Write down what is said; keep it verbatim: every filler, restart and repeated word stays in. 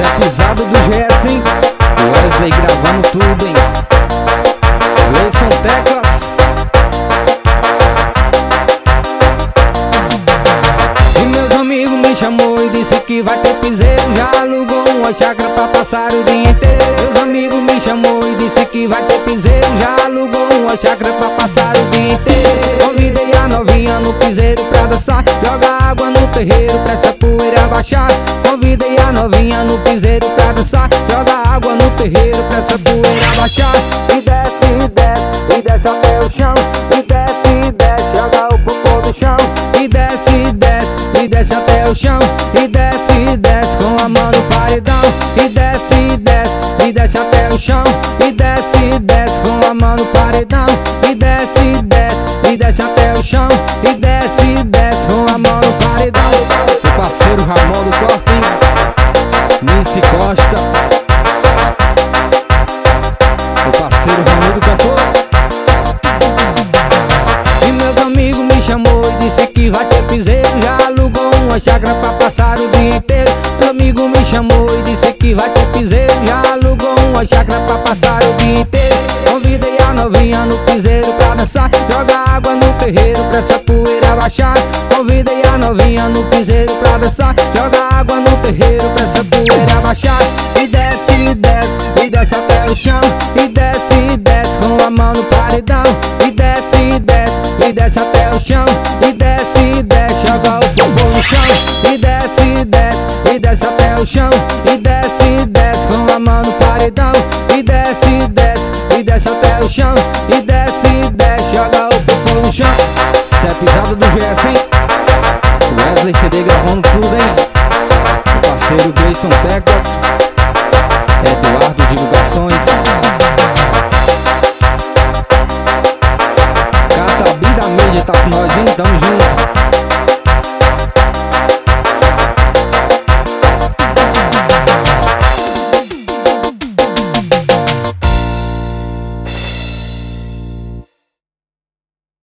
Cê é pisado do G S, hein? Wesley gravando tudo, hein? Gleison Teclas. E meus amigos me chamou e disse que vai ter piseiro. Já alugou uma chácara pra passar o dia inteiro. Meus amigos me chamou e disse que vai ter piseiro. Já alugou uma chácara pra passar o dia inteiro. Convidei a novinha no piseiro pra dançar. Joga água no terreiro pra essa poeira baixar. Convidei a novinha no piseiro pra dançar. Joga água no terreiro pra essa poeira baixar. E desce, e desce, e desce até o chão. E desce, e desce, joga o popô do chão. E desce, e desce, e desce até o chão. E desce, e desce com a mão no paredão. E desce, e desce, e desce até o chão. E desce, e desce com a mão no paredão. E desce, e desce, e desce até o chão. E desce, e desce com a mão no paredão. O parceiro Ramon do Corpinho, Nice Costa, o parceiro Ramon do Cantor. E meus amigos me chamou e disse que vai ter piseiro. Já alugou uma chácara pra passar o dia inteiro. Meu amigo me chamou e disse que vai ter piseiro. Já alugou uma chácara pra passar o dia inteiro. Convidei a novinha no piseiro pra dançar. Joga água no terreiro pra essa poeira baixar. Convidei a novinha no piseiro pra dançar. Joga água no terreiro pra essa poeira baixar. E desce, e desce, e desce até o chão. E desce, e desce com a mão no paredão. E desce, e desce, e desce até o chão. E desce, e desce, joga o popô no chão. E desce, e desce, e desce até o chão. E desce, e desce com a mão no paredão. E desce, e desce, e desce até o chão. E desce, e desce, joga o popô no chão. Cê é pisado do G S, hein? Wesley C D gravando tudo, hein? O parceiro Gleison Teclas, Eduardo Divulgações, Catabi da mídia tá com nós, hein? Tamo junto.